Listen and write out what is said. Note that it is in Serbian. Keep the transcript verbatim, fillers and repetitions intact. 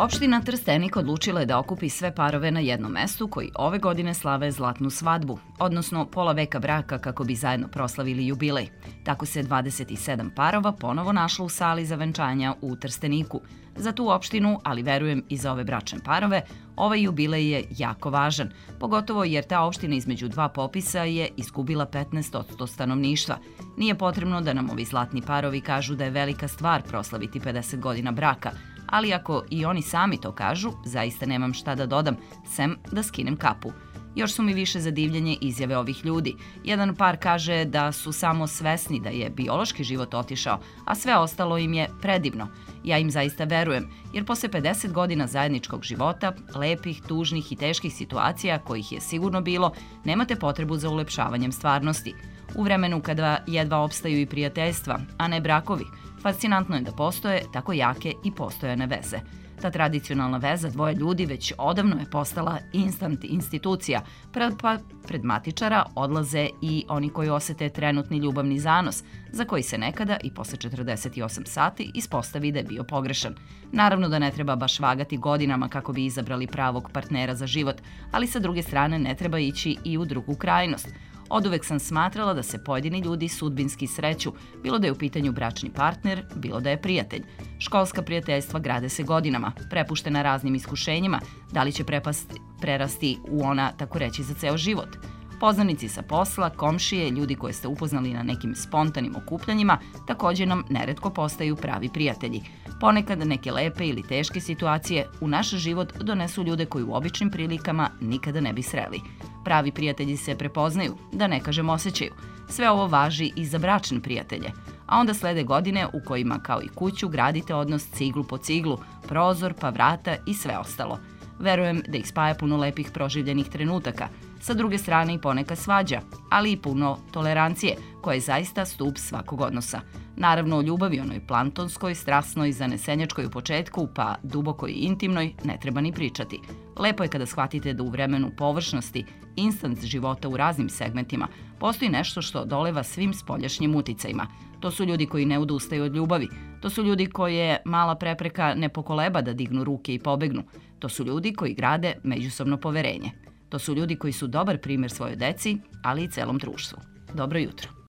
Opština Trstenik odlučila je da okupi sve parove na jednom mestu koji ove godine slave zlatnu svadbu, odnosno pola veka braka kako bi zajedno proslavili jubilej. Tako se dvadeset sedam parova ponovo našlo u sali za venčanja u Trsteniku. Za tu opštinu, ali verujem i za ove bračne parove, ovaj jubilej je jako važan, pogotovo jer ta opština između dva popisa je izgubila petnaest posto stanovništva. Nije potrebno da nam ovi zlatni parovi kažu da je velika stvar proslaviti pedeset godina braka, ali ako i oni sami to kažu, zaista nemam šta da dodam, sem da skinem kapu. Još su mi više za divljenje izjave ovih ljudi. Jedan par kaže da su samo svesni da je biološki život otišao, a sve ostalo im je predivno. Ja im zaista verujem, jer posle pedeset godina zajedničkog života, lepih, tužnih i teških situacija, kojih je sigurno bilo, nemate potrebu za ulepšavanjem stvarnosti. U vremenu kada jedva opstaju i prijateljstva, a ne brakovi, fascinantno je da postoje tako jake i postojane veze. Ta tradicionalna veza dvoje ljudi već odavno je postala instant institucija. Pred, pa, pred matičara odlaze i oni koji osete trenutni ljubavni zanos, za koji se nekada i posle četrdeset osam sati ispostavi da je bio pogrešan. Naravno da ne treba baš vagati godinama kako bi izabrali pravog partnera za život, ali sa druge strane ne treba ići i u drugu krajnost. Oduvek sam smatrala da se pojedini ljudi sudbinski sreću, bilo da je u pitanju bračni partner, bilo da je prijatelj. Školska prijateljstva grade se godinama, prepuštena raznim iskušenjima, da li će prepasti, prerasti u ona, tako reći, za ceo život. Poznanici sa posla, komšije, ljudi koje ste upoznali na nekim spontanim okupljanjima, također nam neretko postaju pravi prijatelji. Ponekad neke lepe ili teške situacije u naš život donesu ljude koji u običnim prilikama nikada ne bi sreli. Pravi prijatelji se prepoznaju, da ne kažem osjećaju. Sve ovo važi i za bračne prijatelje. A onda slede godine u kojima kao i kuću gradite odnos ciglu po ciglu, prozor pa vrata i sve ostalo. Verujem da ih spaja puno lepih proživljenih trenutaka, sa druge strane i poneka svađa, ali i puno tolerancije, koja je zaista stup svakog odnosa. Naravno, o ljubavi onoj plantonskoj, strasnoj, zanesenjačkoj u početku, pa dubokoj i intimnoj, ne treba ni pričati. Lepo je kada shvatite da u vremenu površnosti, instant života u raznim segmentima, postoji nešto što doleva svim spoljašnjim uticajima. To su ljudi koji ne odustaju od ljubavi. To su ljudi koje mala prepreka ne pokoleba da dignu ruke i pobegnu. To su ljudi koji grade međusobno poverenje. To su ljudi koji su dobar primjer svojoj deci, ali i celom društvu. Dobro jutro.